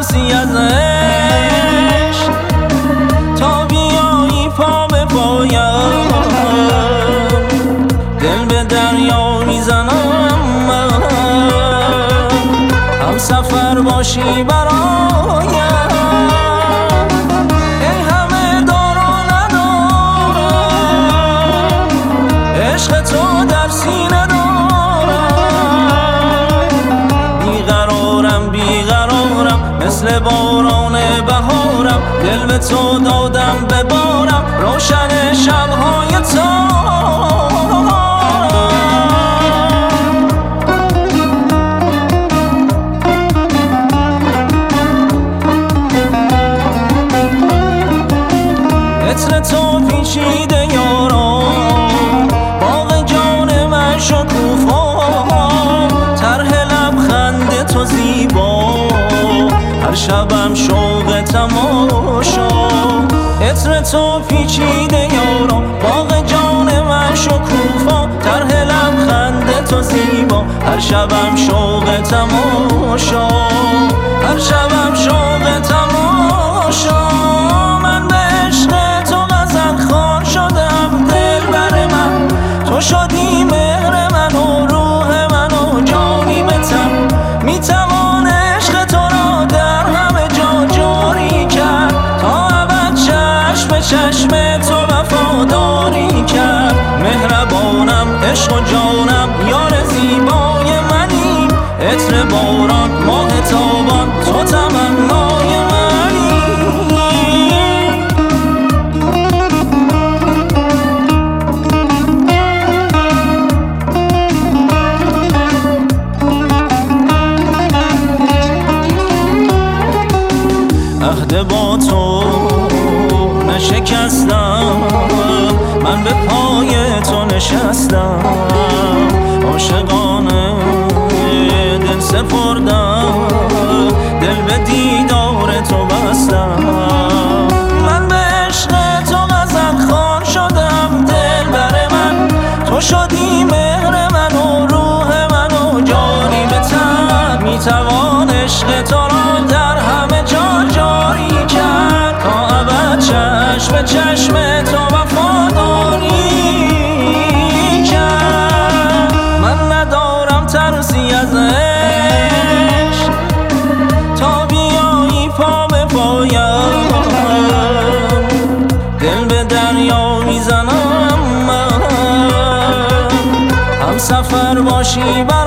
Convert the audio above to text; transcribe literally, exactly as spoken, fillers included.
ترسی ازش، تا بیایی پا به پایم دل به دریا میزنم من، هم سفر باشی برایم. ای همه دار و ندارم، عشق تو در سینه دارم. بیقرارم بیقرارم مثل باران بهارم، دل به تو دادم ببارم روشن شب‌های تارم. عطر تو پیچیده یاران، باغ جان من شکوفا، طرح لبخند تو زیبا، هر شبم شوق تماشا. عطر تو پیچیده یاران، باغ جان من شکوفا، طرح لبخند تو زیبا، هر شبم شوق تماشا، هر شبم شوق تماشا. من به عشق تو غزل خوان شدم، دل بر من تو شدی مهر من و روح من و جانی به تن. میتوان عشق تو را در همه جا جاری کرد، تا ابد چشم به چشم تو وفاداری کرد. مهربانم عشق و جانم یار زیبای منی، عطر باران ماه تابان تو تمنای منی. عهد با تو نشکستم، من به پای تو نشستم، عاشقانه دل سپردم، دل به دیدار تو بستم. من به عشق تو غزل خوان شدم، دل بر من تو شدی مهر من و روح من و جانی به تن. میتوان عشق تو را در همه جا جاری کرد، تا ابد چشم به چشم تو وفاداری کرد. من ندارم ترسی ازش، تا بیایی پا به پایم دل به دریا میزنم من، هم سفر باشی